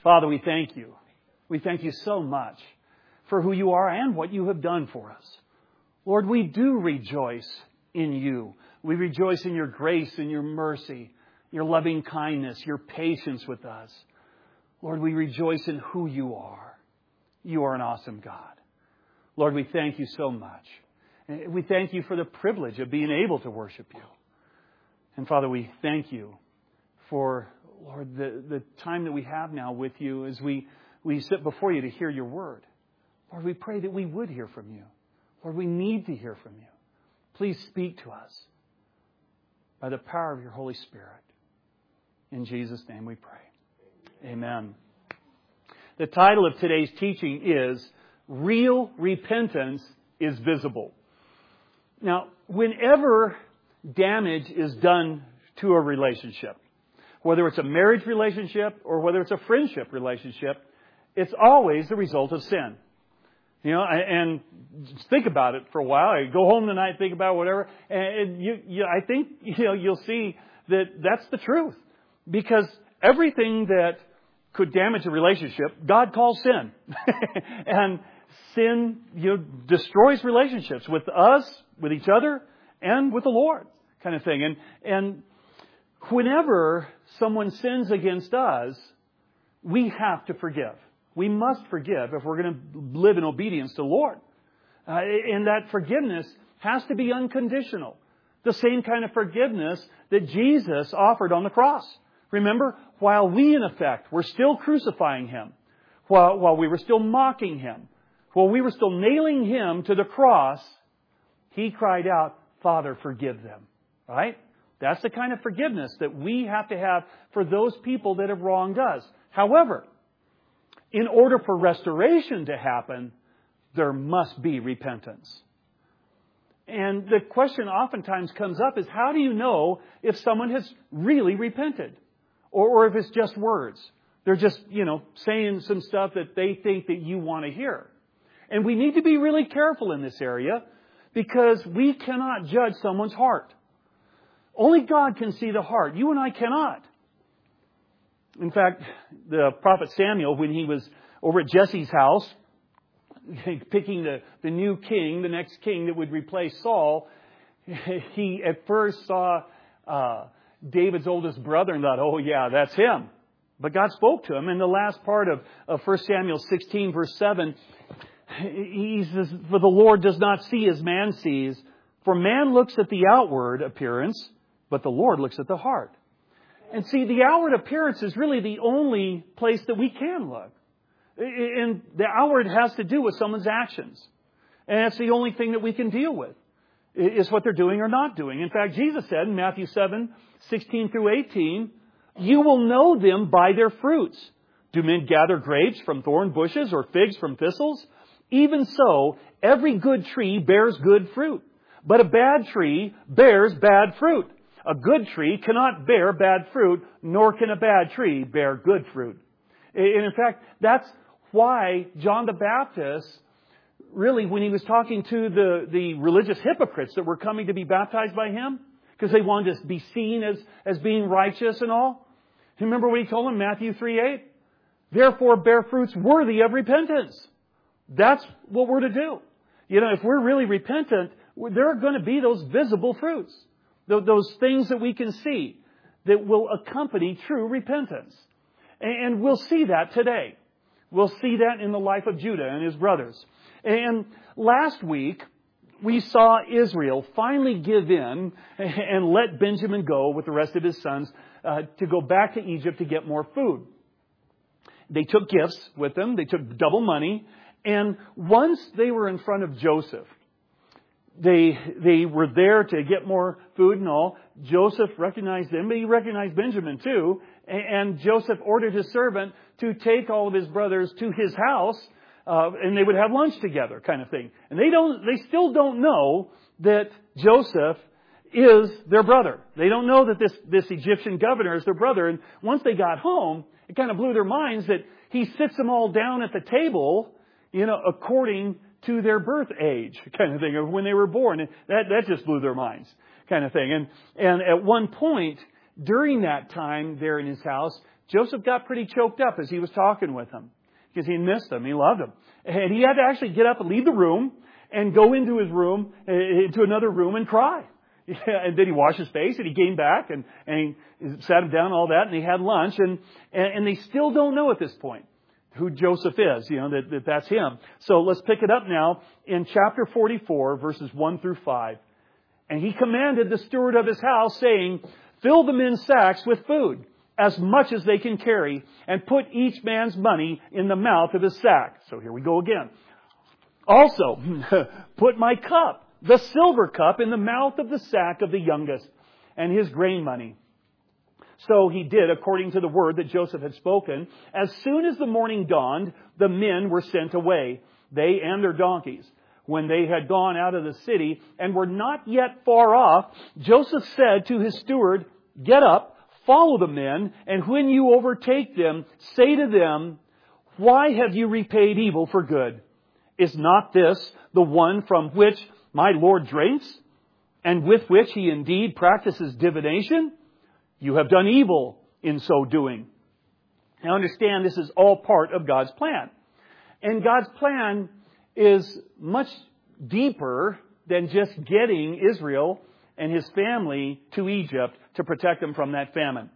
Father, we thank you. We thank you so much for who you are and what you have done for us. Lord, we do rejoice in you. We rejoice in your grace and your mercy, your loving kindness, your patience with us. Lord, we rejoice in who you are. You are an awesome God. Lord, we thank you so much. We thank you for the privilege of being able to worship you. And Father, we thank you for, Lord, the time that we have now with you as we sit before you to hear your word. Lord, we pray that we would hear from you. Lord, we need to hear from you. Please speak to us by the power of your Holy Spirit. In Jesus' name we pray. Amen. The title of today's teaching is Real Repentance is Visible. Now, whenever damage is done to a relationship, whether it's a marriage relationship or whether it's a friendship relationship, it's always the result of sin. You know, and just think about it for a while. You go home tonight, think about whatever, and I think you'll see that that's the truth, because everything that could damage a relationship, God calls sin, and sin destroys relationships with us, with each other, and with the Lord, kind of thing. And whenever someone sins against us, we have to forgive. We must forgive if we're going to live in obedience to the Lord. And that forgiveness has to be unconditional. The same kind of forgiveness that Jesus offered on the cross. Remember, while we in effect were still crucifying Him, while we were still mocking Him, while we were still nailing Him to the cross, He cried out, Father, forgive them. Right? That's the kind of forgiveness that we have to have for those people that have wronged us. However, in order for restoration to happen, there must be repentance. And the question oftentimes comes up is, how do you know if someone has really repented? Or if it's just words. They're just, saying some stuff that they think that you want to hear. And we need to be really careful in this area, because we cannot judge someone's heart. Only God can see the heart. You and I cannot. In fact, the prophet Samuel, when he was over at Jesse's house, picking the new king, the next king that would replace Saul, he at first saw David's oldest brother and thought, oh yeah, that's him. But God spoke to him. In the last part of 1 Samuel 16, verse 7, he says, for the Lord does not see as man sees, for man looks at the outward appearance, but the Lord looks at the heart. And see, the outward appearance is really the only place that we can look. And the outward has to do with someone's actions. And that's the only thing that we can deal with, is what they're doing or not doing. In fact, Jesus said in Matthew 7, 16 through 18, you will know them by their fruits. Do men gather grapes from thorn bushes or figs from thistles? Even so, every good tree bears good fruit. But a bad tree bears bad fruit. A good tree cannot bear bad fruit, nor can a bad tree bear good fruit. And in fact, that's why John the Baptist, really, when he was talking to the religious hypocrites that were coming to be baptized by him, because they wanted to be seen as being righteous and all. Remember what he told them, Matthew 3:8? Therefore bear fruits worthy of repentance. That's what we're to do. If we're really repentant, there are going to be those visible fruits. Those things that we can see that will accompany true repentance. And we'll see that today. We'll see that in the life of Judah and his brothers. And last week, we saw Israel finally give in and let Benjamin go with the rest of his sons to go back to Egypt to get more food. They took gifts with them. They took double money. And once they were in front of Joseph, they were there to get more food and all. Joseph recognized them, but he recognized Benjamin too. And Joseph ordered his servant to take all of his brothers to his house, and they would have lunch together, kind of thing. And they still don't know that Joseph is their brother. They don't know that this Egyptian governor is their brother. And once they got home, it kind of blew their minds that he sits them all down at the table, according to their birth age, kind of thing, of when they were born. And that just blew their minds, kind of thing. And at one point, during that time there in his house, Joseph got pretty choked up as he was talking with him because he missed him. He loved him. And he had to actually get up and leave the room and go into his room, into another room and cry. And then he washed his face and he came back and he sat him down and all that and he had lunch and they still don't know at this point who Joseph is, that's him. So let's pick it up now in chapter 44, verses 1 through 5. And he commanded the steward of his house, saying, fill the men's sacks with food, as much as they can carry, and put each man's money in the mouth of his sack. So here we go again. Also, put my cup, the silver cup, in the mouth of the sack of the youngest, and his grain money. So he did according to the word that Joseph had spoken. As soon as the morning dawned, the men were sent away, they and their donkeys. When they had gone out of the city and were not yet far off, Joseph said to his steward, get up, follow the men, and when you overtake them, say to them, why have you repaid evil for good? Is not this the one from which my Lord drinks, and with which he indeed practices divination? You have done evil in so doing. Now understand, this is all part of God's plan. And God's plan is much deeper than just getting Israel and his family to Egypt to protect them from that famine.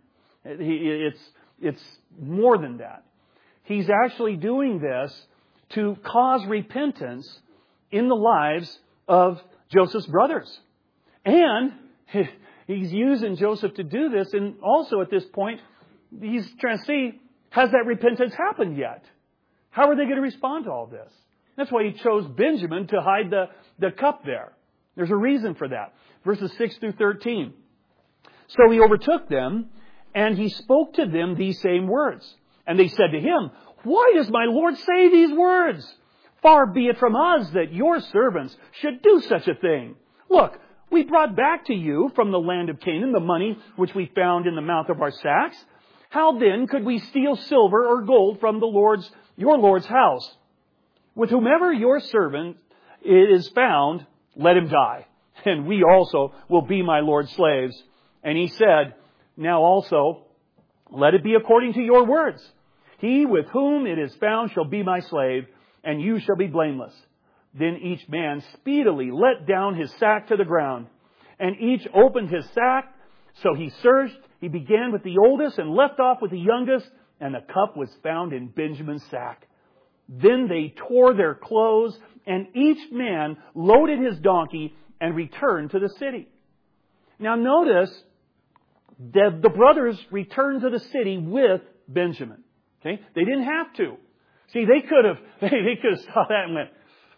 It's more than that. He's actually doing this to cause repentance in the lives of Joseph's brothers. And he's using Joseph to do this, and also at this point, he's trying to see, has that repentance happened yet? How are they going to respond to all this? That's why he chose Benjamin to hide the cup there. There's a reason for that. Verses 6 through 13. So he overtook them, and he spoke to them these same words. And they said to him, why does my Lord say these words? Far be it from us that your servants should do such a thing. Look, we brought back to you from the land of Canaan the money which we found in the mouth of our sacks. How then could we steal silver or gold from your Lord's house? With whomever your servant is found, let him die, and we also will be my Lord's slaves. And he said, now also, let it be according to your words. He with whom it is found shall be my slave, and you shall be blameless. Then each man speedily let down his sack to the ground, and each opened his sack. So he searched. He began with the oldest and left off with the youngest, and the cup was found in Benjamin's sack. Then they tore their clothes, and each man loaded his donkey and returned to the city. Now notice that the brothers returned to the city with Benjamin. Okay? They didn't have to. See, they could have saw that and went,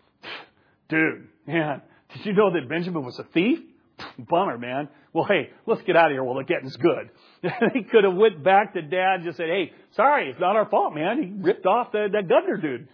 dude, man, did you know that Benjamin was a thief? Bummer, man. Well, hey, let's get out of here while the getting's good. They could have went back to Dad and just said, hey, sorry, it's not our fault, man. He ripped off that governor dude,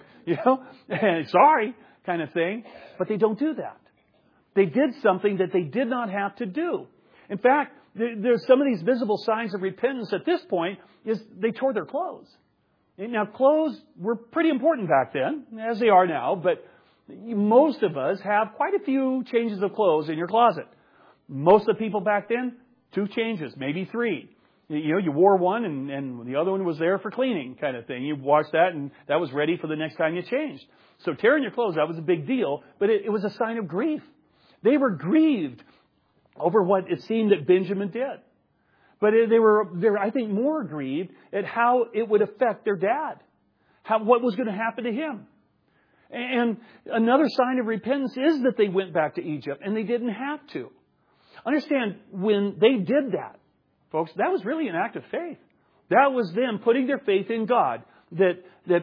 sorry, kind of thing. But they don't do that. They did something that they did not have to do. In fact, there's some of these visible signs of repentance at this point is they tore their clothes. Now, clothes were pretty important back then, as they are now, but most of us have quite a few changes of clothes in your closet. Most of the people back then, 2 changes, maybe 3. You wore one and the other one was there for cleaning kind of thing. You washed that and that was ready for the next time you changed. So tearing your clothes, that was a big deal, but it was a sign of grief. They were grieved over what it seemed that Benjamin did. But they were, I think, more grieved at how it would affect their dad. What was going to happen to him. And another sign of repentance is that they went back to Egypt and they didn't have to. Understand, when they did that, folks, that was really an act of faith. That was them putting their faith in God. That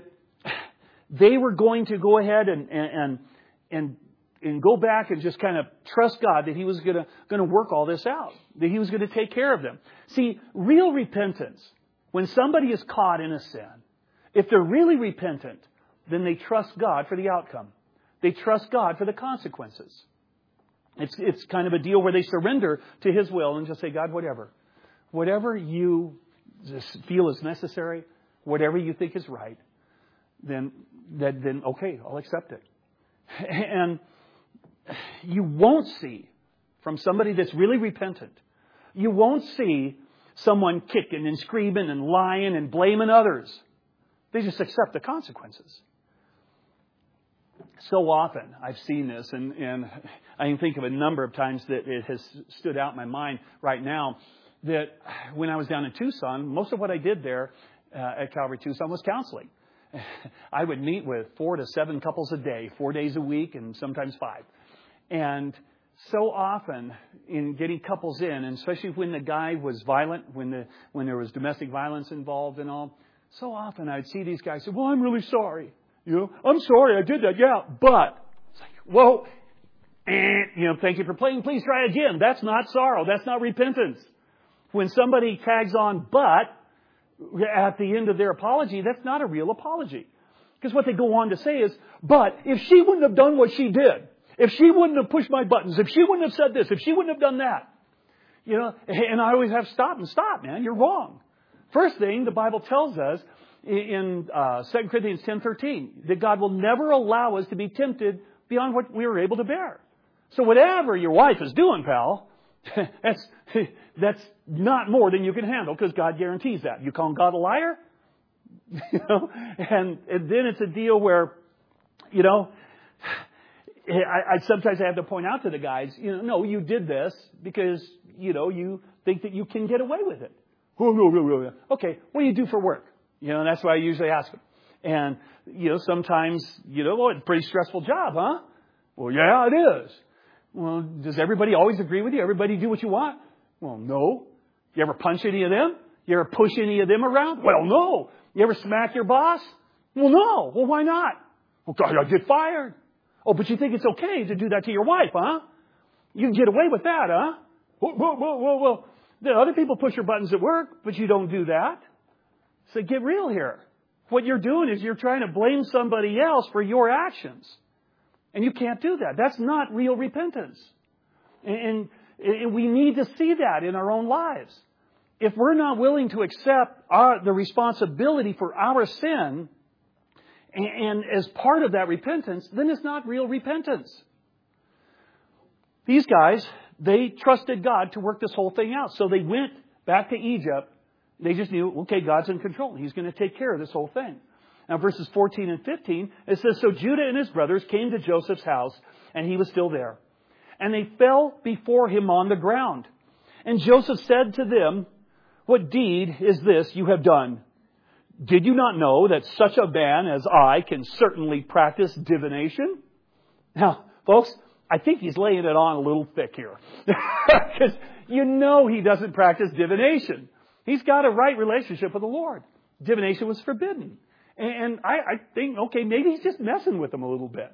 they were going to go ahead and go back and just kind of trust God that He was going to work all this out. That He was going to take care of them. See, real repentance, when somebody is caught in a sin, if they're really repentant, then they trust God for the outcome. They trust God for the consequences. It's kind of a deal where they surrender to His will and just say, God, whatever you just feel is necessary, whatever you think is right, then okay, I'll accept it. And you won't see from somebody that's really repentant, you won't see someone kicking and screaming and lying and blaming others. They just accept the consequences. So often I've seen this, and I can think of a number of times that it has stood out in my mind right now, that when I was down in Tucson, most of what I did there at Calvary Tucson was counseling. I would meet with 4 to 7 couples a day, 4 days a week, and sometimes 5. And so often in getting couples in, and especially when the guy was violent, when there was domestic violence involved and all, so often I'd see these guys say, well, I'm really sorry. I'm sorry I did that, yeah, but, it's like, whoa, thank you for playing, please try again. That's not sorrow, that's not repentance. When somebody tags on but at the end of their apology, that's not a real apology. Because what they go on to say is, but if she wouldn't have done what she did, if she wouldn't have pushed my buttons, if she wouldn't have said this, if she wouldn't have done that, and I always have stop, man, you're wrong. First thing, the Bible tells us in 2 Corinthians 10:13 that God will never allow us to be tempted beyond what we are able to bear. So whatever your wife is doing, pal, that's not more than you can handle, because God guarantees that. You call God a liar? And then it's a deal where, I sometimes have to point out to the guys, no, you did this because, you think that you can get away with it. Okay, what do you do for work? That's what I usually ask them. And, sometimes, it's a pretty stressful job, huh? Well, yeah, it is. Well, does everybody always agree with you? Everybody do what you want? Well, no. You ever punch any of them? You ever push any of them around? Well, no. You ever smack your boss? Well, no. Well, why not? Well, God, I get fired. Oh, but you think it's okay to do that to your wife, huh? You can get away with that, huh? Well. The other people push your buttons at work, but you don't do that. So get real here. What you're doing is you're trying to blame somebody else for your actions. And you can't do that. That's not real repentance. And we need to see that in our own lives. If we're not willing to accept the responsibility for our sin, and as part of that repentance, then it's not real repentance. These guys, they trusted God to work this whole thing out. So they went back to Egypt. They just knew, okay, God's in control. He's going to take care of this whole thing. Now, verses 14 and 15, it says, so Judah and his brothers came to Joseph's house, and he was still there. And they fell before him on the ground. And Joseph said to them, what deed is this you have done? Did you not know that such a man as I can certainly practice divination? Now, folks, I think he's laying it on a little thick here. Because he doesn't practice divination. He's got a right relationship with the Lord. Divination was forbidden. And I think, okay, maybe he's just messing with them a little bit,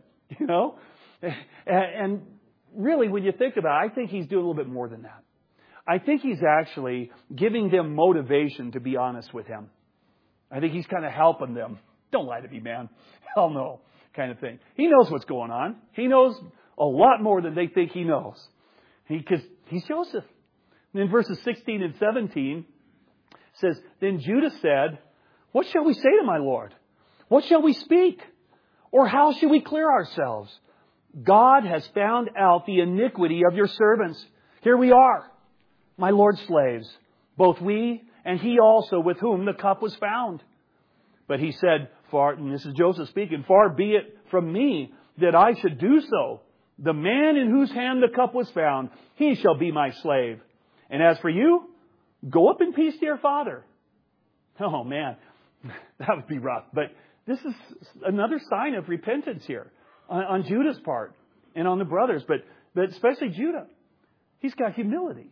And really, when you think about it, I think he's doing a little bit more than that. I think he's actually giving them motivation to be honest with him. I think he's kind of helping them. Don't lie to me, man. Hell no, kind of thing. He knows what's going on. He knows a lot more than they think he knows. Because he's Joseph. And in verses 16 and 17, it says, then Judah said, what shall we say to my Lord? What shall we speak? Or how shall we clear ourselves? God has found out the iniquity of your servants. Here we are, my Lord's slaves, both we and he also with whom the cup was found. But he said, and this is Joseph speaking, far be it from me that I should do so. The man in whose hand the cup was found, he shall be my slave. And as for you, go up in peace to your father. Oh man, that would be rough. But this is another sign of repentance here on Judah's part and on the brothers, but especially Judah. He's got humility.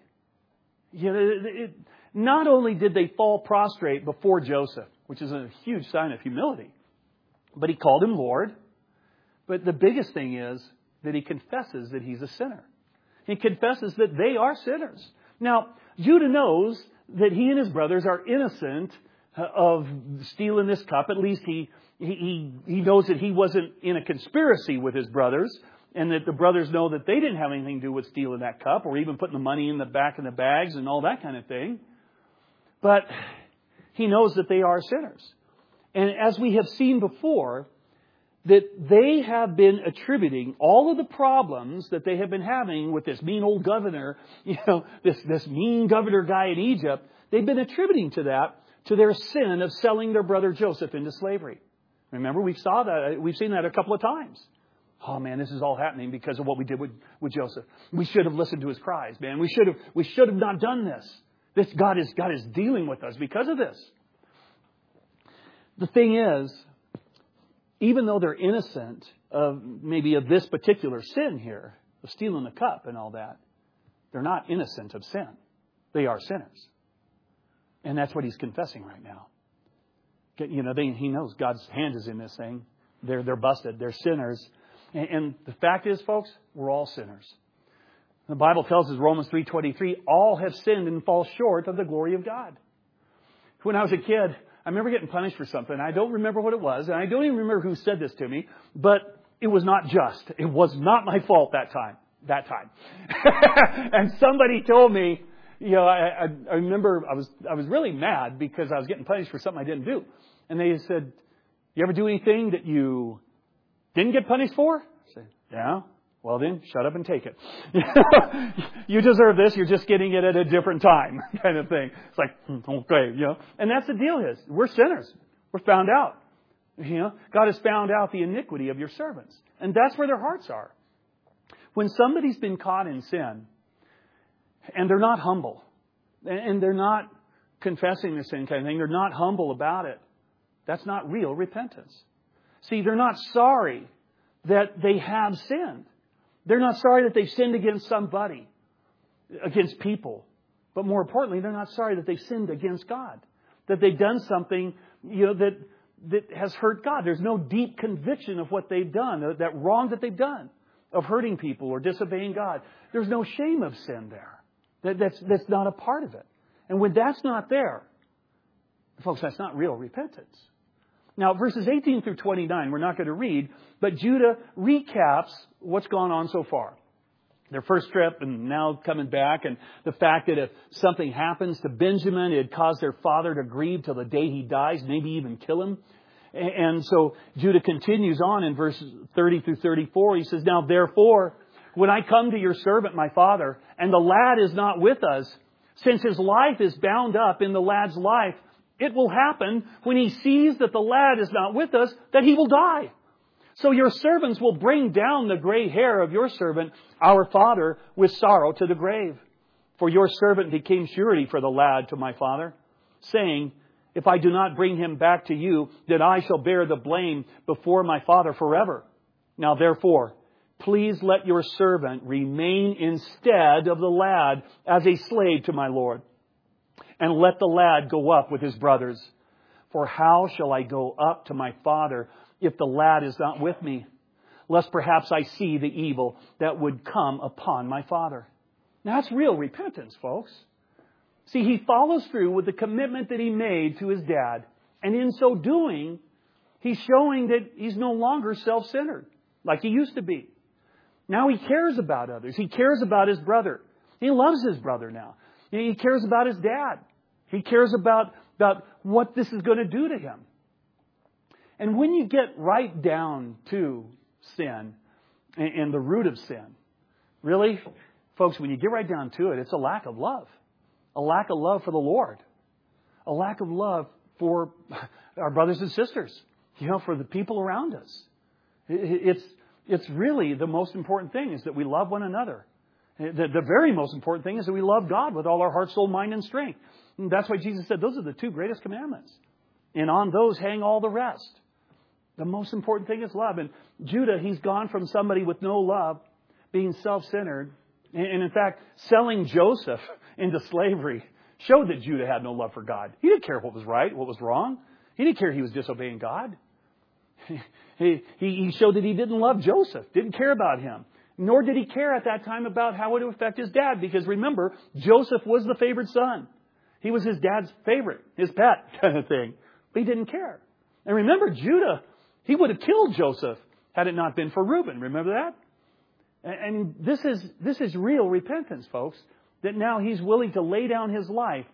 Not only did they fall prostrate before Joseph, which is a huge sign of humility, but he called him Lord. But the biggest thing is that he confesses that he's a sinner. He confesses that they are sinners. Now, Judah knows that he and his brothers are innocent of stealing this cup. At least he knows that he wasn't in a conspiracy with his brothers, and that the brothers know that they didn't have anything to do with stealing that cup or even putting the money in the back of the bags and all that kind of thing. But he knows that they are sinners. And as we have seen before, that they have been attributing all of the problems that they have been having with this mean old governor, this mean governor guy in Egypt, they've been attributing to that, to their sin of selling their brother Joseph into slavery. Remember, we've seen that a couple of times. Oh man, this is all happening because of what we did with Joseph. We should have listened to his cries, man. We should have not done this. God is dealing with us because of this. The thing is, even though they're innocent of this particular sin here, of stealing the cup and all that, they're not innocent of sin. They are sinners. And that's what he's confessing right now. You know, he knows God's hand is in this thing. They're busted. They're sinners. And the fact is, folks, we're all sinners. The Bible tells us, Romans 3:23, all have sinned and fall short of the glory of God. When I was a kid, I remember getting punished for something. I don't remember what it was, and I don't even remember who said this to me, but it was not just. It was not my fault that time. And somebody told me, you know, I remember I was really mad because I was getting punished for something I didn't do. And they said, you ever do anything that you didn't get punished for? I said, yeah. Well then, shut up and take it. You deserve this. You're just getting it at a different time, kind of thing. It's like, okay, you know. And that's the deal is, we're sinners. We're found out. You know, God has found out the iniquity of your servants. And that's where their hearts are. When somebody's been caught in sin, and they're not humble, and they're not confessing the sin kind of thing, they're not humble about it, that's not real repentance. See, they're not sorry that they have sinned. They're not sorry that they've sinned against somebody, against people. But more importantly, they're not sorry that they've sinned against God. That they've done something, you know, that has hurt God. There's no deep conviction of what they've done, that wrong that they've done, of hurting people or disobeying God. There's no shame of sin there. That's not a part of it. And when that's not there, folks, that's not real repentance. Now, verses 18 through 29, we're not going to read, but Judah recaps what's gone on so far. Their first trip and now coming back, and the fact that if something happens to Benjamin, it'd cause their father to grieve till the day he dies, maybe even kill him. And so Judah continues on in verses 30 through 34. He says, now therefore, when I come to your servant, my father, and the lad is not with us, since his life is bound up in the lad's life, it will happen when he sees that the lad is not with us, that he will die. So your servants will bring down the gray hair of your servant, our father, with sorrow to the grave. For your servant became surety for the lad to my father, saying, if I do not bring him back to you, then I shall bear the blame before my father forever. Now therefore, please let your servant remain instead of the lad as a slave to my lord. And let the lad go up with his brothers. For how shall I go up to my father if the lad is not with me? Lest perhaps I see the evil that would come upon my father. Now that's real repentance, folks. See, he follows through with the commitment that he made to his dad. And in so doing, he's showing that he's no longer self-centered like he used to be. Now he cares about others. He cares about his brother. He loves his brother now. He cares about his dad. He cares about what this is going to do to him. And when you get right down to sin and the root of sin, really, folks, when you get right down to it, it's a lack of love. A lack of love for the Lord. A lack of love for our brothers and sisters. You know, for the people around us. It's really the most important thing is that we love one another. The very most important thing is that we love God with all our heart, soul, mind, and strength. And that's why Jesus said those are the two greatest commandments. And on those hang all the rest. The most important thing is love. And Judah, he's gone from somebody with no love, being self-centered, and in fact, selling Joseph into slavery showed that Judah had no love for God. He didn't care what was right, what was wrong. He didn't care he was disobeying God. He showed that he didn't love Joseph, didn't care about him. Nor did he care at that time about how it would affect his dad. Because remember, Joseph was the favored son. He was his dad's favorite, his pet kind of thing. But he didn't care. And remember, Judah, he would have killed Joseph had it not been for Reuben. Remember that? And this is real repentance, folks. That now he's willing to lay down his life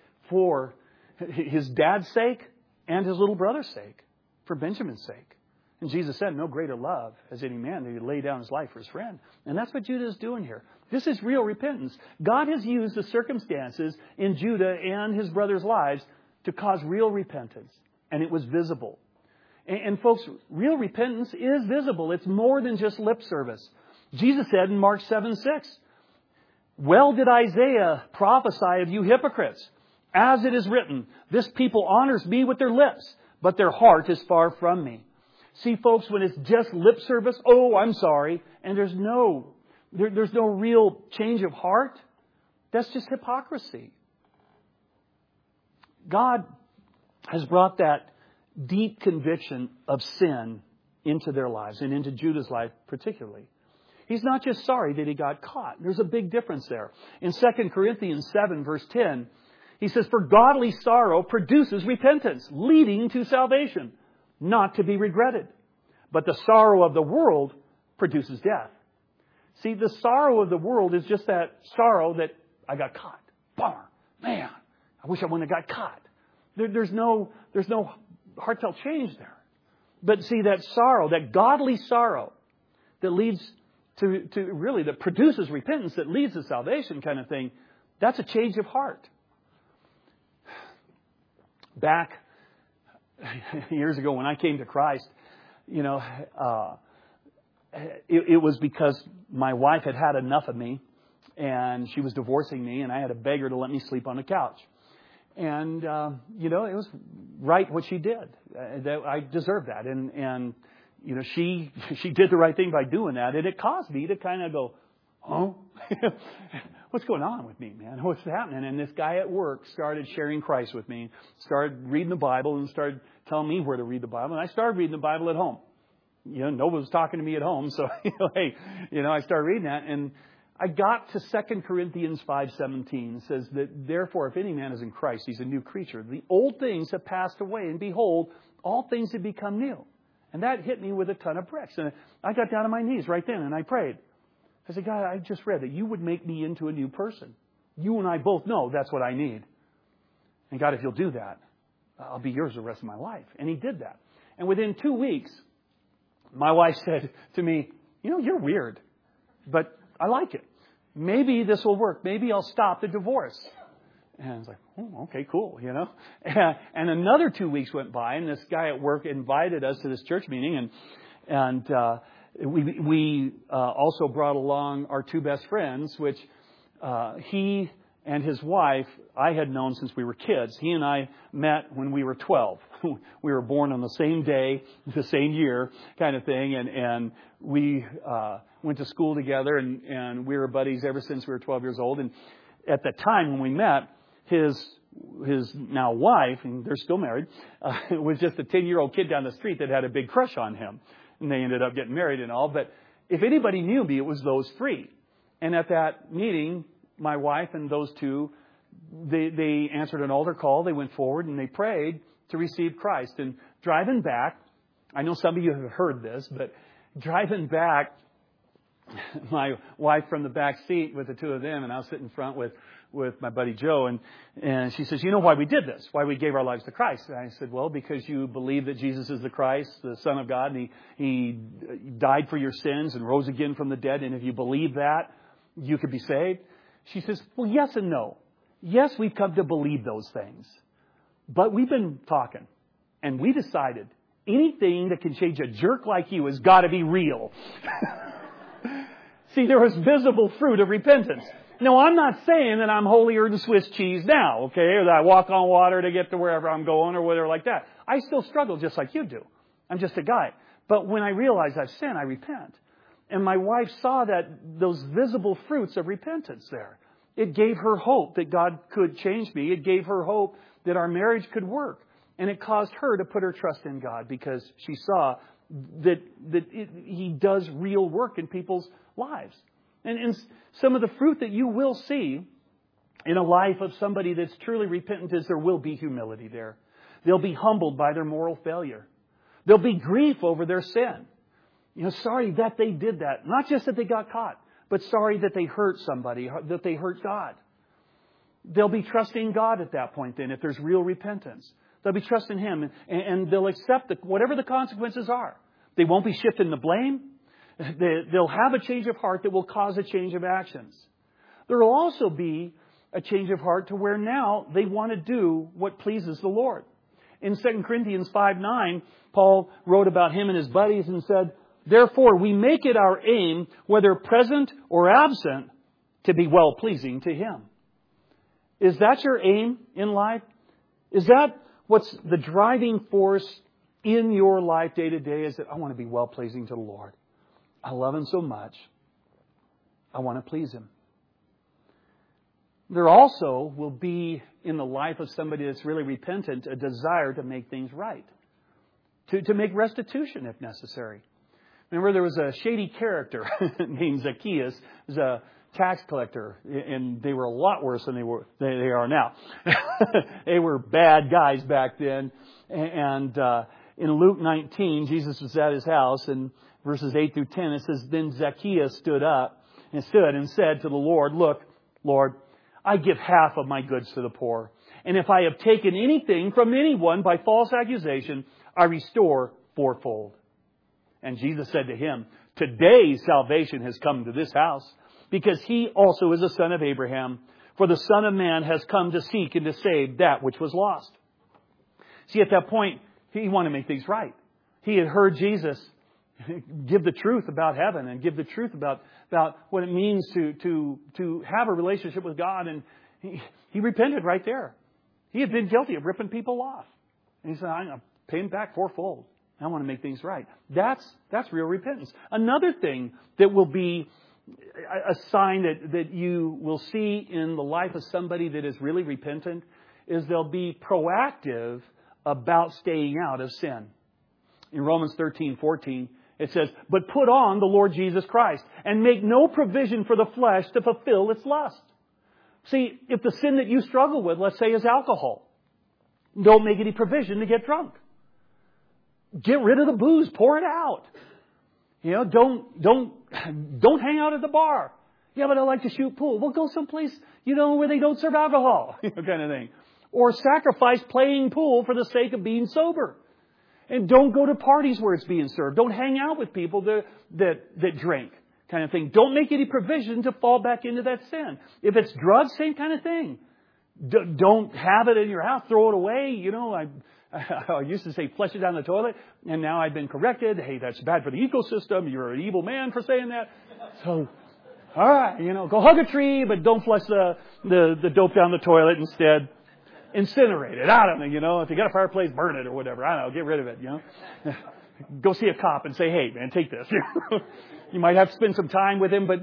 for his dad's sake and his little brother's sake. For Benjamin's sake. And Jesus said, no greater love has any man than to lay down his life for his friend. And that's what Judah is doing here. This is real repentance. God has used the circumstances in Judah and his brothers' lives to cause real repentance. And it was visible. And folks, real repentance is visible. It's more than just lip service. Jesus said in Mark 7:6, well did Isaiah prophesy of you hypocrites. As it is written, this people honors me with their lips, but their heart is far from me. See, folks, when it's just lip service, oh, I'm sorry, and there's no real change of heart, that's just hypocrisy. God has brought that deep conviction of sin into their lives and into Judah's life particularly. He's not just sorry that he got caught. There's a big difference there. In 2 Corinthians 7, verse 10, he says, for godly sorrow produces repentance, leading to salvation, not to be regretted. But the sorrow of the world produces death. See, the sorrow of the world is just that sorrow that I got caught. Bummer. Man, I wish I wouldn't have got caught. There's no heartfelt change there. But see, that sorrow, that godly sorrow that leads to really, that produces repentance, that leads to salvation kind of thing, that's a change of heart. Back years ago when I came to Christ, it was because my wife had had enough of me and she was divorcing me and I had to beg her to let me sleep on the couch. And, it was right what she did. I deserved that. And she did the right thing by doing that. And it caused me to kind of go, oh, what's going on with me, man? What's happening? And this guy at work started sharing Christ with me, started reading the Bible and started telling me where to read the Bible. And I started reading the Bible at home. Nobody was talking to me at home. So, I started reading that. And I got to 2 Corinthians 5:17. It says that, therefore, if any man is in Christ, he's a new creature. The old things have passed away, and behold, all things have become new. And that hit me with a ton of bricks. And I got down on my knees right then, and I prayed. I said, God, I just read that you would make me into a new person. You and I both know that's what I need. And God, if you'll do that, I'll be yours the rest of my life. And He did that. And within 2 weeks, my wife said to me, you're weird, but I like it. Maybe this will work. Maybe I'll stop the divorce. And I was like, oh, okay, cool, And another 2 weeks went by, and this guy at work invited us to this church meeting, and we also brought along our two best friends, which he and his wife I had known since we were kids. He and I met when we were 12. We were born on the same day, the same year kind of thing. And we went to school together and we were buddies ever since we were 12 years old. And at the time when we met, his now wife, and they're still married, was just a 10-year-old kid down the street that had a big crush on him. And they ended up getting married and all. But if anybody knew me, it was those three. And at that meeting, my wife and those two, they answered an altar call. They went forward and they prayed to receive Christ. And driving back, I know some of you have heard this, but driving back, my wife from the back seat with the two of them, and I was sitting in front with my buddy Joe, and she says, you know why we did this? Why we gave our lives to Christ? And I said, well, because you believe that Jesus is the Christ, the Son of God, and He died for your sins and rose again from the dead, and if you believe that, you could be saved. She says, well, yes and no. Yes, we've come to believe those things. But we've been talking, and we decided anything that can change a jerk like you has got to be real. See, there was visible fruit of repentance. Now, I'm not saying that I'm holier than Swiss cheese now, okay, or that I walk on water to get to wherever I'm going or whatever like that. I still struggle just like you do. I'm just a guy. But when I realize I've sinned, I repent. And my wife saw those visible fruits of repentance there. It gave her hope that God could change me. It gave her hope that our marriage could work. And it caused her to put her trust in God because she saw that He does real work in people's lives. And some of the fruit that you will see in a life of somebody that's truly repentant is there will be humility there. They'll be humbled by their moral failure. There'll be grief over their sin. Sorry that they did that. Not just that they got caught, but sorry that they hurt somebody, that they hurt God. They'll be trusting God at that point then if there's real repentance. They'll be trusting Him and they'll accept whatever the consequences are. They won't be shifting the blame. They'll have a change of heart that will cause a change of actions. There will also be a change of heart to where now they want to do what pleases the Lord. In 2 Corinthians 5:9, Paul wrote about him and his buddies and said, "Therefore we make it our aim, whether present or absent, to be well-pleasing to Him." Is that your aim in life? Is that what's the driving force in your life day to day? Is that I want to be well-pleasing to the Lord. I love Him so much. I want to please Him. There also will be in the life of somebody that's really repentant a desire to make things right. To make restitution if necessary. Remember there was a shady character named Zacchaeus. He was a tax collector, and they were a lot worse than they are now. They were bad guys back then. And in Luke 19, Jesus was at His house, and verses 8 through 10, it says, "Then Zacchaeus stood and said to the Lord, 'Look, Lord, I give half of my goods to the poor. And if I have taken anything from anyone by false accusation, I restore fourfold.' And Jesus said to him, 'Today salvation has come to this house, because he also is a son of Abraham. For the Son of Man has come to seek and to save that which was lost.'" See, at that point, he wanted to make things right. He had heard Jesus give the truth about heaven and give the truth about what it means to have a relationship with God. And he repented right there. He had been guilty of ripping people off. And he said, "I'm going to pay him back fourfold. I want to make things right." That's real repentance. Another thing that will be a sign that you will see in the life of somebody that is really repentant is they'll be proactive about staying out of sin. In Romans 13:14, it says, "But put on the Lord Jesus Christ and make no provision for the flesh to fulfill its lust." See, if the sin that you struggle with, let's say, is alcohol, don't make any provision to get drunk. Get rid of the booze. Pour it out. Don't hang out at the bar. "Yeah, but I like to shoot pool." Well, go someplace, where they don't serve alcohol, kind of thing. Or sacrifice playing pool for the sake of being sober. And don't go to parties where it's being served. Don't hang out with people that drink, kind of thing. Don't make any provision to fall back into that sin. If it's drugs, same kind of thing. Don't have it in your house. Throw it away. I used to say flush it down the toilet, and now I've been corrected. Hey, that's bad for the ecosystem. You're an evil man for saying that. So, all right, go hug a tree, but don't flush the dope down the toilet instead. Incinerate it. I don't know, if you got a fireplace, burn it or whatever. I don't know, get rid of it, Go see a cop and say, "Hey, man, take this." You might have to spend some time with him, but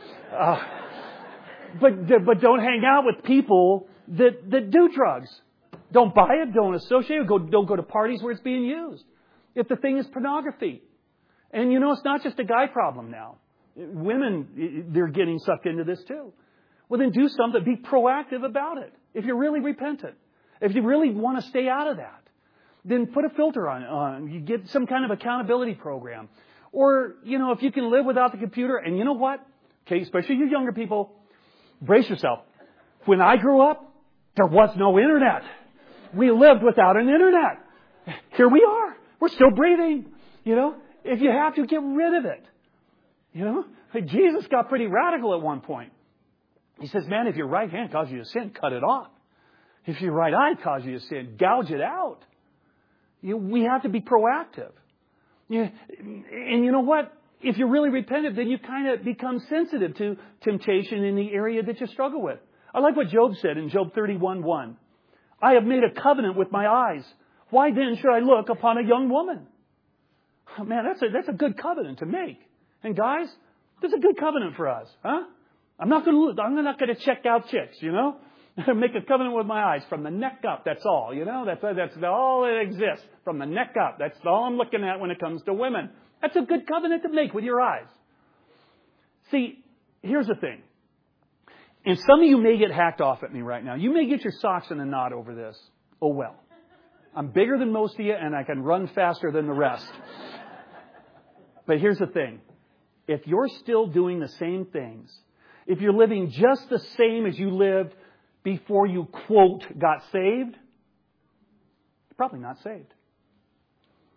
but don't hang out with people that do drugs. Don't buy it. Don't associate it. Don't go to parties where it's being used. If the thing is pornography. And it's not just a guy problem now. Women, they're getting sucked into this too. Well, then do something. Be proactive about it. If you're really repentant. If you really want to stay out of that, then put a filter on. You get some kind of accountability program. Or, if you can live without the computer. And you know what? Okay, especially you younger people, brace yourself. When I grew up, there was no internet. We lived without an internet. Here we are. We're still breathing. If you have to, get rid of it. Jesus got pretty radical at one point. He says, "Man, if your right hand causes you to sin, cut it off. If your right eye causes you to sin, gouge it out." We have to be proactive. And you know what? If you're really repentant, then you kind of become sensitive to temptation in the area that you struggle with. I like what Job said in Job 31:1. "I have made a covenant with my eyes. Why then should I look upon a young woman?" Oh, man, that's a good covenant to make. And guys, that's a good covenant for us, huh? I'm not going to check out chicks, Make a covenant with my eyes from the neck up. That's all, That's all that exists. From the neck up. That's all I'm looking at when it comes to women. That's a good covenant to make with your eyes. See, here's the thing. And some of you may get hacked off at me right now. You may get your socks in a knot over this. Oh well. I'm bigger than most of you and I can run faster than the rest. But here's the thing. If you're still doing the same things, if you're living just the same as you lived before you, quote, got saved, you're probably not saved.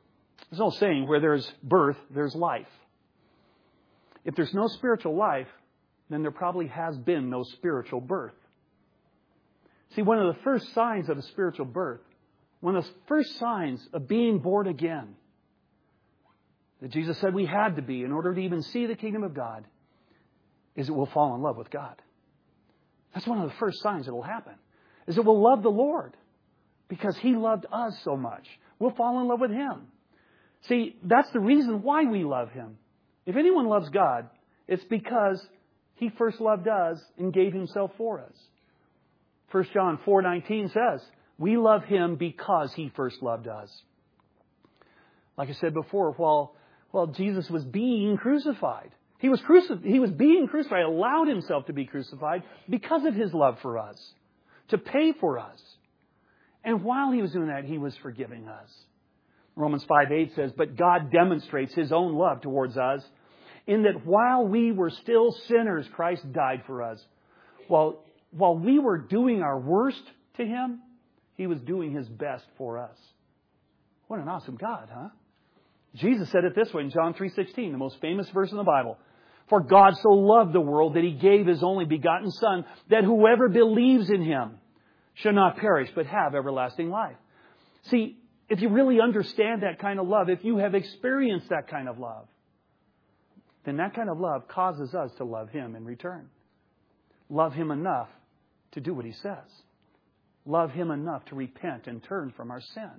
There's no saying where there's birth, there's life. If there's no spiritual life, then there probably has been no spiritual birth. See, one of the first signs of a spiritual birth, one of the first signs of being born again, that Jesus said we had to be in order to even see the kingdom of God, is that we'll fall in love with God. That's one of the first signs that will happen, is that we'll love the Lord because He loved us so much. We'll fall in love with Him. See, that's the reason why we love Him. If anyone loves God, it's because He first loved us and gave Himself for us. 1 John 4:19 says, we love Him because He first loved us. Like I said before, while Jesus was being crucified, He was being crucified, allowed Himself to be crucified because of His love for us, to pay for us. And while He was doing that, He was forgiving us. Romans 5:8 says, but God demonstrates His own love towards us in that while we were still sinners, Christ died for us. While we were doing our worst to Him, He was doing His best for us. What an awesome God, huh? Jesus said it this way in John 3:16, the most famous verse in the Bible. For God so loved the world that He gave His only begotten Son, that whoever believes in Him shall not perish, but have everlasting life. See, if you really understand that kind of love, if you have experienced that kind of love, then that kind of love causes us to love Him in return. Love Him enough to do what He says. Love Him enough to repent and turn from our sin.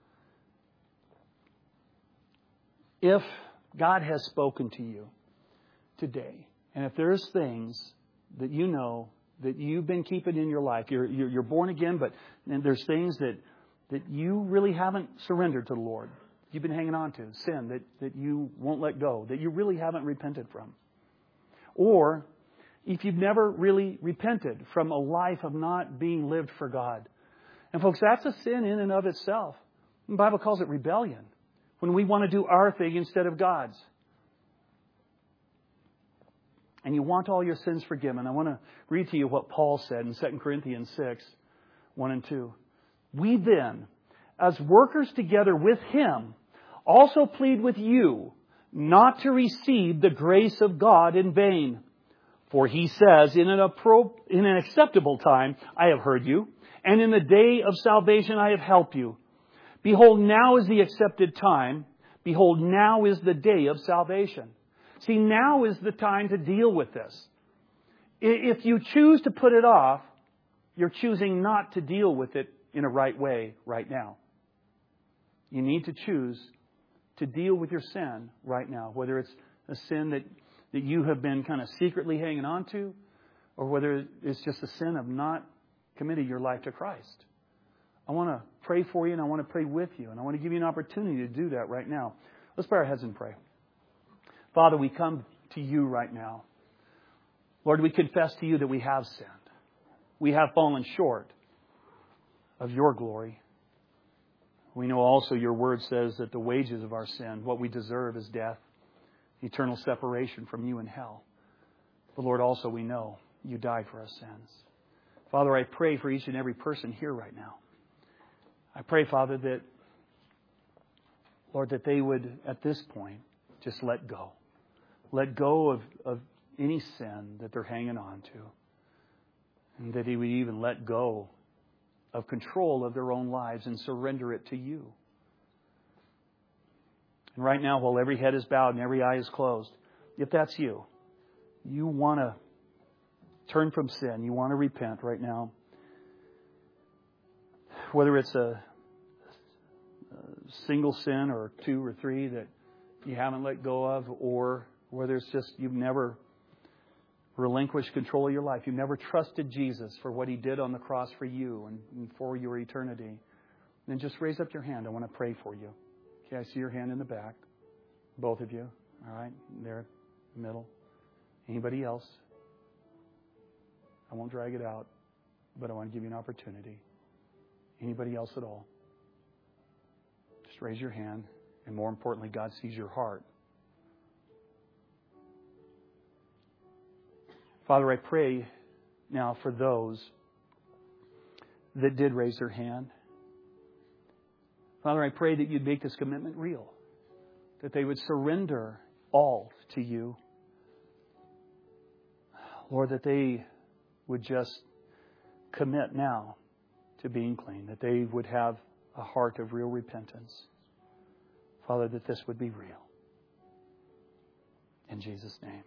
If God has spoken to you today, and if there's things that you know that you've been keeping in your life, you're born again, but there's things that you really haven't surrendered to the Lord. You've been hanging on to, sin that you won't let go, that you really haven't repented from. Or if you've never really repented from a life of not being lived for God. And folks, that's a sin in and of itself. The Bible calls it rebellion. When we want to do our thing instead of God's. And you want all your sins forgiven. I want to read to you what Paul said in 2 Corinthians 6:1-2. We then, as workers together with Him, also plead with you not to receive the grace of God in vain. For He says, in an acceptable time I have heard you, and in the day of salvation I have helped you. Behold, now is the accepted time. Behold, now is the day of salvation. See, now is the time to deal with this. If you choose to put it off, you're choosing not to deal with it in a right way right now. You need to choose to deal with your sin right now, whether it's a sin that you have been kind of secretly hanging on to, or whether it's just a sin of not committing your life to Christ. I want to pray for you, and I want to pray with you, and I want to give you an opportunity to do that right now. Let's bow our heads and pray. Father, we come to you right now. Lord, we confess to you that we have sinned. We have fallen short of your glory. We know also your word says that the wages of our sin, what we deserve, is death, eternal separation from you in hell. But Lord, also we know you died for our sins. Father, I pray for each and every person here right now. I pray, Father, that, Lord, that they would, at this point, just let go. Let go of any sin that they're hanging on to. And that He would even let go of control of their own lives and surrender it to you. And right now, while every head is bowed and every eye is closed, if that's you, you want to turn from sin, you want to repent right now, whether it's a single sin or two or three that you haven't let go of, or whether it's just you've never relinquished control of your life. You've never trusted Jesus for what He did on the cross for you and for your eternity. Then just raise up your hand. I want to pray for you. Okay, I see your hand in the back. Both of you. All right, there, in the middle. Anybody else? I won't drag it out, but I want to give you an opportunity. Anybody else at all? Just raise your hand. And more importantly, God sees your heart. Father, I pray now for those that did raise their hand. Father, I pray that you'd make this commitment real. that they would surrender all to you. Lord, that they would just commit now to being clean, that they would have a heart of real repentance. Father, that this would be real. In Jesus' name.